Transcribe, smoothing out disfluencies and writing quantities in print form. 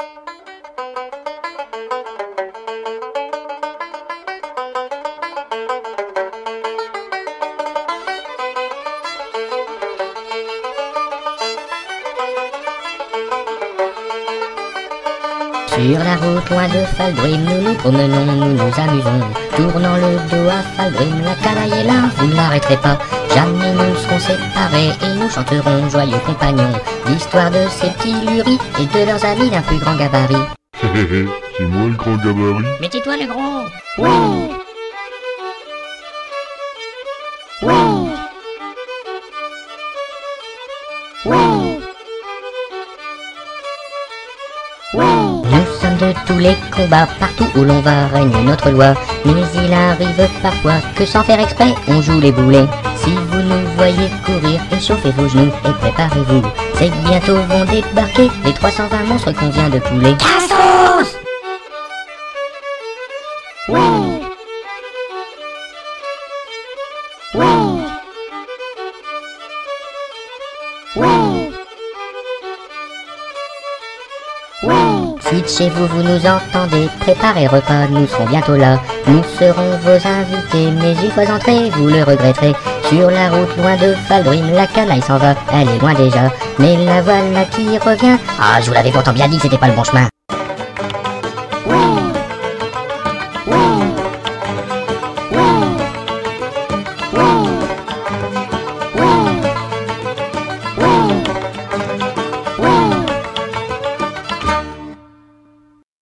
Sur la route loin de Faldrim, nous nous promenons, nous nous amusons. Tournant le dos à Faldrim, la canaille est là, vous ne l'arrêterez pas. Jamais nous serons séparés et nous chanterons joyeux compagnons l'histoire de ces petits luris et de leurs amis d'un plus grand gabarit. C'est moi le grand gabarit. Mais tais-toi le gros. Ouais. Ouais. Ouais. Ouais. Nous sommes de tous les combats, partout où l'on va règne notre loi. Mais il arrive parfois que sans faire exprès, on joue les boulets. Si vous nous voyez courir, échauffez vos genoux et préparez-vous. C'est que bientôt vont débarquer les 320 monstres qu'on vient de couler. Cassos! Ouais. Ouais. Ouais. Ouais. Si de chez vous vous nous entendez, préparez repas, nous serons bientôt là. Nous serons vos invités, mais une fois entrés, vous le regretterez. Sur la route loin de Faldrim, la canaille s'en va, elle est loin déjà. Mais la voilà qui revient. Ah, je vous l'avais pourtant bien dit que c'était pas le bon chemin.